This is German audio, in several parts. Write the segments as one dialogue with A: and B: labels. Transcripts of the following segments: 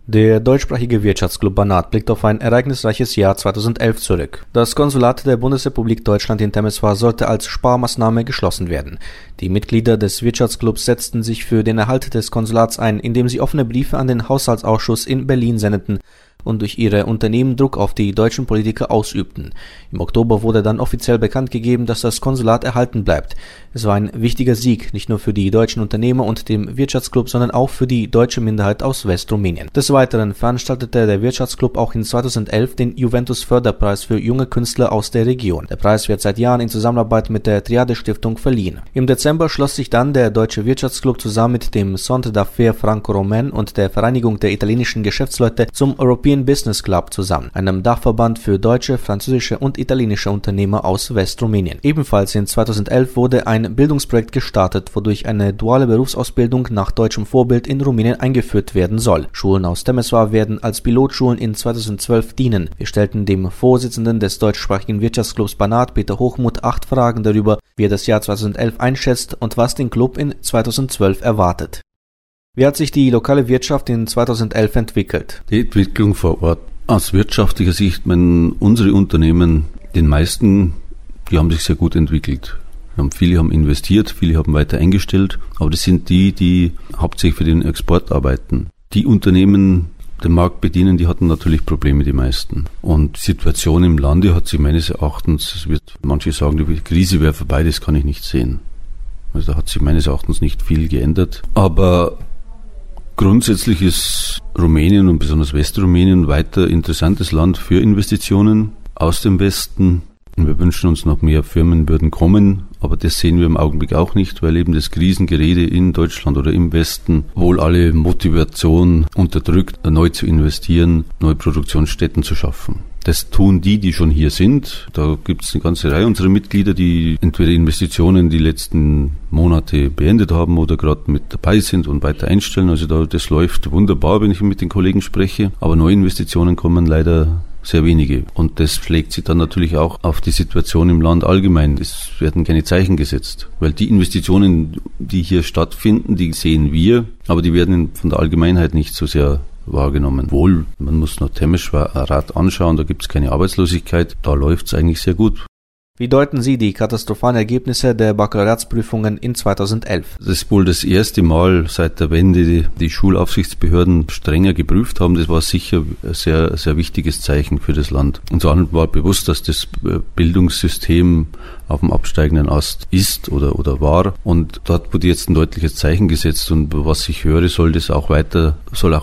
A: Der deutschsprachige Wirtschaftsclub Banat blickt auf ein ereignisreiches Jahr 2011 zurück. Das Konsulat der Bundesrepublik Deutschland in Temeswar sollte als Sparmaßnahme geschlossen werden. Die Mitglieder des Wirtschaftsclubs setzten sich für den Erhalt des Konsulats ein, indem sie offene Briefe an den Haushaltsausschuss in Berlin sendeten und durch ihre Unternehmen Druck auf die deutschen Politiker ausübten. Im Oktober wurde dann offiziell bekannt gegeben, dass das Konsulat erhalten bleibt. Es war ein wichtiger Sieg, nicht nur für die deutschen Unternehmer und den Wirtschaftsclub, sondern auch für die deutsche Minderheit aus Westrumänien. Des Weiteren veranstaltete der Wirtschaftsclub auch in 2011 den Juventus-Förderpreis für junge Künstler aus der Region. Der Preis wird seit Jahren in Zusammenarbeit mit der Triade-Stiftung verliehen. Im Dezember schloss sich dann der Deutsche Wirtschaftsclub zusammen mit dem Centre d'Affaires Franco-Romain und der Vereinigung der italienischen Geschäftsleute zum European Business Club zusammen, einem Dachverband für deutsche, französische und italienische Unternehmer aus Westrumänien. Ebenfalls in 2011 wurde ein Bildungsprojekt gestartet, wodurch eine duale Berufsausbildung nach deutschem Vorbild in Rumänien eingeführt werden soll. Schulen aus Temeswar werden als Pilotschulen in 2012 dienen. Wir stellten dem Vorsitzenden des deutschsprachigen Wirtschaftsclubs Banat, Peter Hochmuth, 8 Fragen darüber, wie er das Jahr 2011 einschätzt und was den Club in 2012 erwartet. Wie hat sich die lokale Wirtschaft in 2011 entwickelt?
B: Die Entwicklung vor Ort. Aus wirtschaftlicher Sicht, unsere Unternehmen, den meisten, die haben sich sehr gut entwickelt. Viele haben investiert, viele haben weiter eingestellt, aber das sind die hauptsächlich für den Export arbeiten. Die Unternehmen, den Markt bedienen, die hatten natürlich Probleme, die meisten. Und die Situation im Lande hat sich meines Erachtens, manche sagen, die Krise wäre vorbei, das kann ich nicht sehen. Also da hat sich meines Erachtens nicht viel geändert. Aber grundsätzlich ist Rumänien und besonders Westrumänien weiter interessantes Land für Investitionen aus dem Westen. Und wir wünschen uns noch mehr Firmen würden kommen, aber das sehen wir im Augenblick auch nicht, weil eben das Krisengerede in Deutschland oder im Westen wohl alle Motivation unterdrückt, neu zu investieren, neue Produktionsstätten zu schaffen. Das tun die schon hier sind. Da gibt es eine ganze Reihe unserer Mitglieder, die entweder Investitionen die letzten Monate beendet haben oder gerade mit dabei sind und weiter einstellen. Also das läuft wunderbar, wenn ich mit den Kollegen spreche. Aber neue Investitionen kommen leider sehr wenige. Und das schlägt sich dann natürlich auch auf die Situation im Land allgemein. Es werden keine Zeichen gesetzt. Weil die Investitionen, die hier stattfinden, die sehen wir, aber die werden von der Allgemeinheit nicht so sehr wahrgenommen. Wohl, man muss noch Temeswar anschauen, da gibt es keine Arbeitslosigkeit, da läuft es eigentlich sehr gut.
A: Wie deuten Sie die katastrophalen Ergebnisse der Baccalaureatsprüfungen in 2011?
B: Das ist wohl das erste Mal seit der Wende, die Schulaufsichtsbehörden strenger geprüft haben. Das war sicher ein sehr, sehr wichtiges Zeichen für das Land. Uns allen war bewusst, dass das Bildungssystem auf dem absteigenden Ast ist oder war. Und dort wurde jetzt ein deutliches Zeichen gesetzt. Und was ich höre, soll auch weiter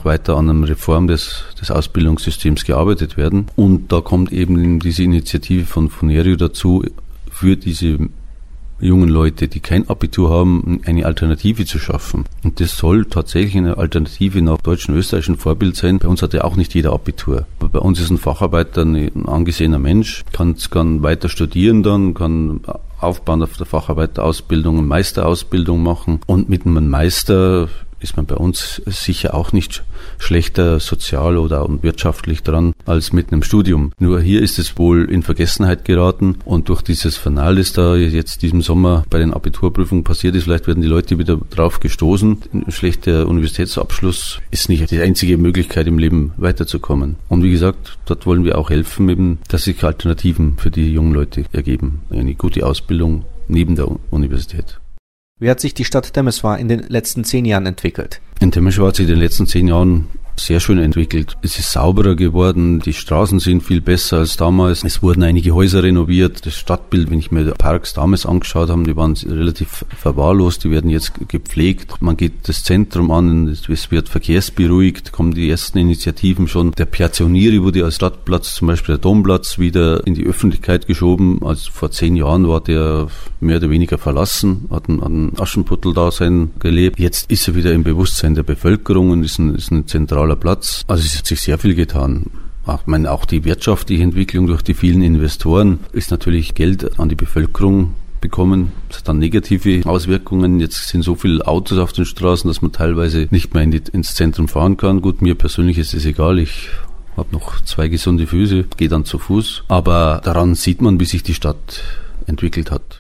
B: an einer Reform des Ausbildungssystems gearbeitet werden. Und da kommt eben diese Initiative von Funerio dazu, für diese jungen Leute, die kein Abitur haben, eine Alternative zu schaffen. Und das soll tatsächlich eine Alternative nach deutschen, österreichischen Vorbild sein. Bei uns hat ja auch nicht jeder Abitur. Aber bei uns ist ein Facharbeiter ein angesehener Mensch, kann weiter studieren dann, kann aufbauen auf der Facharbeiterausbildung, eine Meisterausbildung machen. Und mit einem Meister ist man bei uns sicher auch nicht schlechter sozial oder wirtschaftlich dran als mit einem Studium. Nur hier ist es wohl in Vergessenheit geraten und durch dieses Fanal, das da jetzt diesem Sommer bei den Abiturprüfungen passiert ist, vielleicht werden die Leute wieder drauf gestoßen. Ein schlechter Universitätsabschluss ist nicht die einzige Möglichkeit im Leben weiterzukommen. Und wie gesagt, dort wollen wir auch helfen, eben, dass sich Alternativen für die jungen Leute ergeben. Eine gute Ausbildung neben der Universität.
A: Wie hat sich die Stadt Temeswar in den letzten 10 Jahren entwickelt?
B: In Temeswar hat sich in den letzten 10 Jahren sehr schön entwickelt. Es ist sauberer geworden, die Straßen sind viel besser als damals. Es wurden einige Häuser renoviert. Das Stadtbild, wenn ich mir die Parks damals angeschaut habe, die waren relativ verwahrlost, die werden jetzt gepflegt. Man geht das Zentrum an, es wird verkehrsberuhigt, kommen die ersten Initiativen schon. Der Piazzonieri wurde als Stadtplatz, zum Beispiel der Domplatz, wieder in die Öffentlichkeit geschoben. Also vor 10 Jahren war der mehr oder weniger verlassen, hat ein Aschenputtel-Dasein gelebt. Jetzt ist er wieder im Bewusstsein der Bevölkerung und ist ein zentraler Platz. Also es hat sich sehr viel getan. Auch die wirtschaftliche Entwicklung durch die vielen Investoren ist natürlich Geld an die Bevölkerung bekommen. Das hat dann negative Auswirkungen. Jetzt sind so viele Autos auf den Straßen, dass man teilweise nicht mehr ins Zentrum fahren kann. Gut, mir persönlich ist es egal. Ich habe noch 2 gesunde Füße, gehe dann zu Fuß. Aber daran sieht man, wie sich die Stadt entwickelt hat.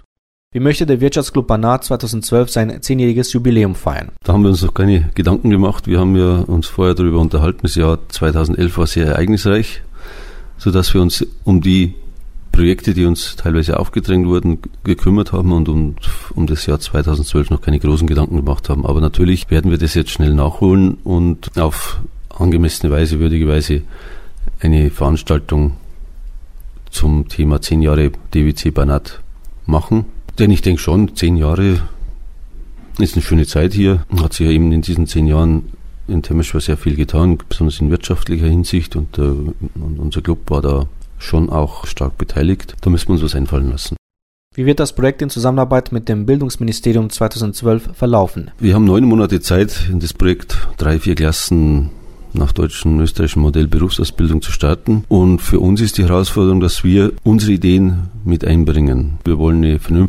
A: Wie möchte der Wirtschaftsclub Banat 2012 sein 10-jähriges Jubiläum feiern?
B: Da haben wir uns noch keine Gedanken gemacht. Wir haben ja uns vorher darüber unterhalten. Das Jahr 2011 war sehr ereignisreich, sodass wir uns um die Projekte, die uns teilweise aufgedrängt wurden, gekümmert haben und um das Jahr 2012 noch keine großen Gedanken gemacht haben. Aber natürlich werden wir das jetzt schnell nachholen und auf angemessene Weise, würdige Weise eine Veranstaltung zum Thema 10 Jahre DWC Banat machen. Denn ich denke schon, 10 Jahre ist eine schöne Zeit hier. Hat sich ja eben in diesen 10 Jahren in Temeswar sehr viel getan, besonders in wirtschaftlicher Hinsicht. Und unser Club war da schon auch stark beteiligt. Da müssen wir uns was einfallen lassen.
A: Wie wird das Projekt in Zusammenarbeit mit dem Bildungsministerium 2012 verlaufen?
B: Wir haben 9 Monate Zeit, in das Projekt 3-4 Klassen nach deutschem, österreichischem Modell Berufsausbildung zu starten. Und für uns ist die Herausforderung, dass wir unsere Ideen mit einbringen. Wir wollen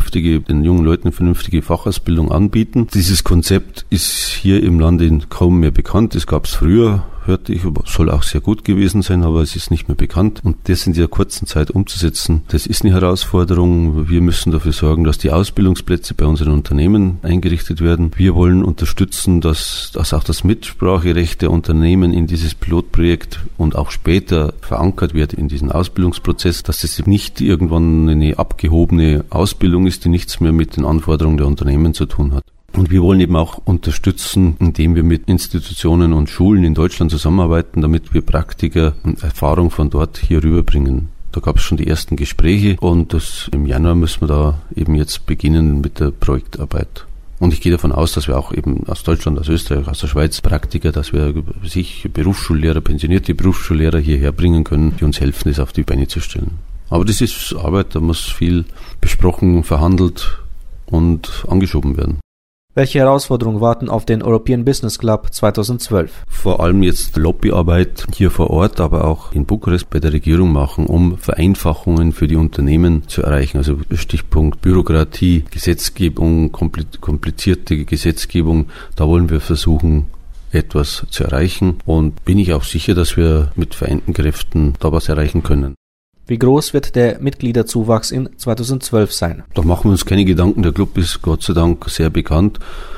B: den jungen Leuten eine vernünftige Fachausbildung anbieten. Dieses Konzept ist hier im Lande kaum mehr bekannt. Es gab es früher, hörte ich, soll auch sehr gut gewesen sein, aber es ist nicht mehr bekannt. Und das in dieser kurzen Zeit umzusetzen, das ist eine Herausforderung. Wir müssen dafür sorgen, dass die Ausbildungsplätze bei unseren Unternehmen eingerichtet werden. Wir wollen unterstützen, dass auch das Mitspracherecht der Unternehmen in dieses Pilotprojekt und auch später verankert wird in diesen Ausbildungsprozess, dass es nicht irgendwann eine abgehobene Ausbildung ist, die nichts mehr mit den Anforderungen der Unternehmen zu tun hat. Und wir wollen eben auch unterstützen, indem wir mit Institutionen und Schulen in Deutschland zusammenarbeiten, damit wir Praktiker und Erfahrung von dort hier rüberbringen. Da gab es schon die ersten Gespräche und im Januar müssen wir da eben jetzt beginnen mit der Projektarbeit. Und ich gehe davon aus, dass wir auch eben aus Deutschland, aus Österreich, aus der Schweiz Praktiker, dass wir Berufsschullehrer, pensionierte Berufsschullehrer hierher bringen können, die uns helfen, das auf die Beine zu stellen. Aber das ist Arbeit, da muss viel besprochen, verhandelt und angeschoben werden.
A: Welche Herausforderungen warten auf den European Business Club 2012?
B: Vor allem jetzt Lobbyarbeit hier vor Ort, aber auch in Bukarest bei der Regierung machen, um Vereinfachungen für die Unternehmen zu erreichen. Also Stichpunkt Bürokratie, Gesetzgebung, komplizierte Gesetzgebung, da wollen wir versuchen, etwas zu erreichen. Und bin ich auch sicher, dass wir mit vereinten Kräften da was erreichen können.
A: Wie groß wird der Mitgliederzuwachs in 2012 sein?
B: Da machen wir uns keine Gedanken. Der Club ist Gott sei Dank sehr bekannt.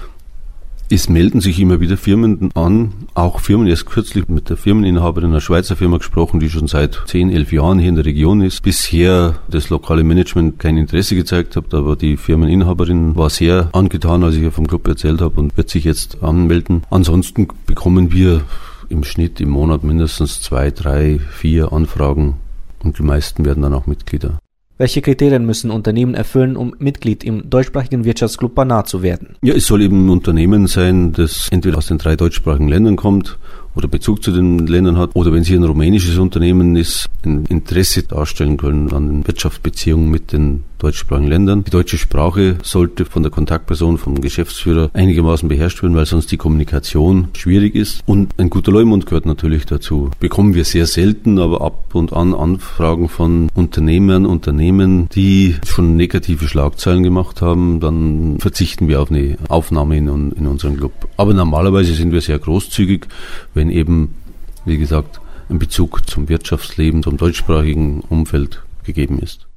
B: Es melden sich immer wieder Firmen an, auch Firmen. Erst kürzlich mit der Firmeninhaberin einer Schweizer Firma gesprochen, die schon seit 10, 11 Jahren hier in der Region ist. Bisher das lokale Management kein Interesse gezeigt hat, aber die Firmeninhaberin war sehr angetan, als ich ihr vom Club erzählt habe und wird sich jetzt anmelden. Ansonsten bekommen wir im Schnitt im Monat mindestens 2, 3, 4 Anfragen. Und die meisten werden dann auch Mitglieder.
A: Welche Kriterien müssen Unternehmen erfüllen, um Mitglied im deutschsprachigen Wirtschaftsclub Banat zu werden?
B: Ja, es soll eben ein Unternehmen sein, das entweder aus den 3 deutschsprachigen Ländern kommt oder Bezug zu den Ländern hat, oder wenn es hier ein rumänisches Unternehmen ist, ein Interesse darstellen können an den Wirtschaftsbeziehungen mit den deutschsprachigen Ländern. Die deutsche Sprache sollte von der Kontaktperson, vom Geschäftsführer einigermaßen beherrscht werden, weil sonst die Kommunikation schwierig ist. Und ein guter Leumund gehört natürlich dazu. Bekommen wir sehr selten, aber ab und an Anfragen von Unternehmen, die schon negative Schlagzeilen gemacht haben, dann verzichten wir auf eine Aufnahme in unseren Club. Aber normalerweise sind wir sehr großzügig, wenn eben, wie gesagt, ein Bezug zum Wirtschaftsleben, zum deutschsprachigen Umfeld gegeben ist.